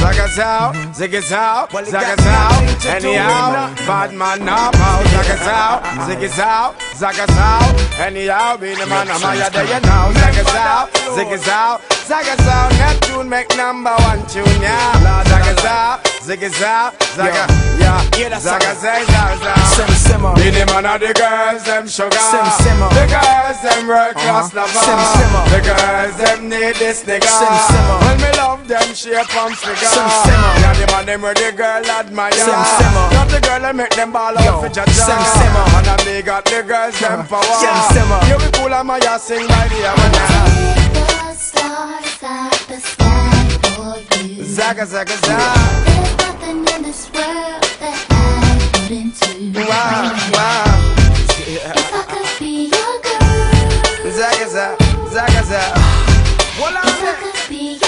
Zagazao, zigazao, zagazao. Anyhow, bad man now out. Zagazao, zigazao, zagazao. Anyhow, be the man of my day you know. Zagazao, zigazao, zagazao. Neptune make #1 tune, yeah. Zagazao, zigazao, zaga, yeah. Zagazao, zagazao. Be the man of the girls, them sugar. The girls, them world class lover. The girls, them need this nigga. When me love them shape and figure. Yeah, the man them where the girl admire. Not the girl that make them ball out for jaja. And then they got the girls them power. You be cool and my sing by the hour. The stars at the sky for you. Zaga zaga zaga. There's nothing in this world that I wouldn't do. Wow wow. If I could be your girl. Zaga zaga zaga zaga. If I could be your girl.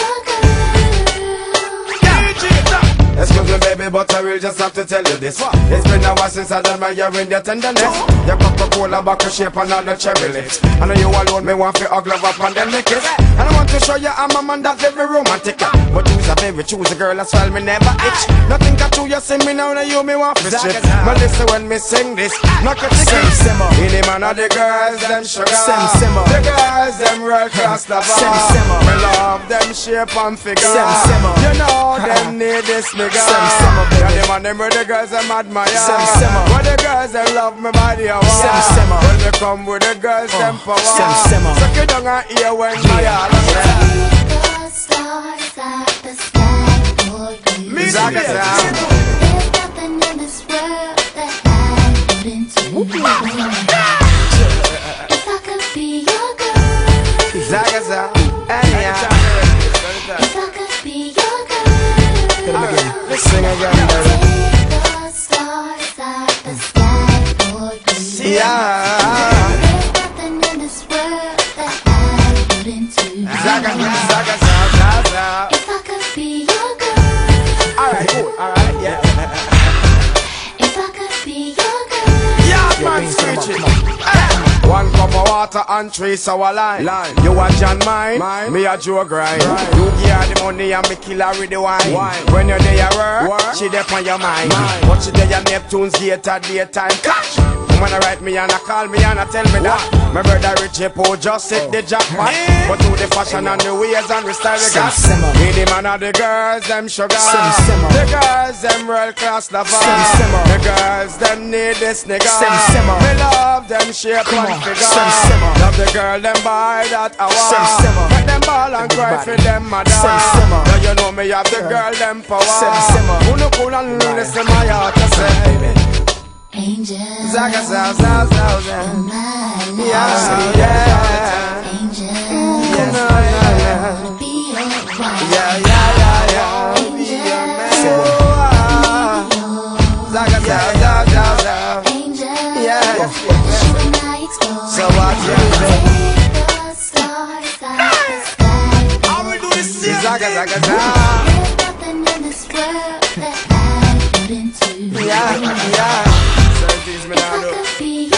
Excuse me baby, but I will just have to tell you this. It's been a while since I done my in your tenderness. Your Coca-Cola bottle shape and all the cherry lips. I know you alone, me want to hug love up and then lick it. And I want to show you I'm a man that's very romantic. But choose a baby, choose a girl as well, me never itch. Nothing can do you see me now, you me want to shit. But listen when me sing this, not a ticket. In the man of the girls, them sugar. The girls, them world class lover. Me love them shape and figure. You know them need this nigga. Yeah, them and them where the girls them admire. Where the girls them love me by the hour. When they come with the girls them power. Suck it down and hear when my all The stars at the sky for you. There's There's nothing in this world that I wouldn't do. If I could be your girl. Zagaza, If I could be your girl. let's sing again, baby. The stars at the sky for you. Yeah. There's nothing in this world that I wouldn't do. Zaga. If I could be your girl. Alright, cool, alright, yeah. If I could be your girl. Yeah, man, screech it. One cup of water and 3 sour line. You a John mine, me a Joe grind. You give her the money and me kill her with the wine. When you're there work, she there on your mind. But she there Neptune's gate at daytime. Catch! When I write me and I call me and I tell me that my brother Richie Poe just hit the jackpot. But to the fashion and the ways and the style we got. Me the man of the girls, them sugar. The girls, them world class lover. The girls, them need this nigga. Me love them shape and figure. Love the girl, them buy that hour. Make them ball and cry for them mother. Now you know me have the girl, them power. Who no cool and listen my heart to say. Angel, Zaga, my yeah. angel, be your wife. Yeah. Zaga. Angel, Yeah. you and I explore. So what you do? The stars at the sky. I will do the same. Zaga. There's nothing in this world that I wouldn't do. Yeah. If I could be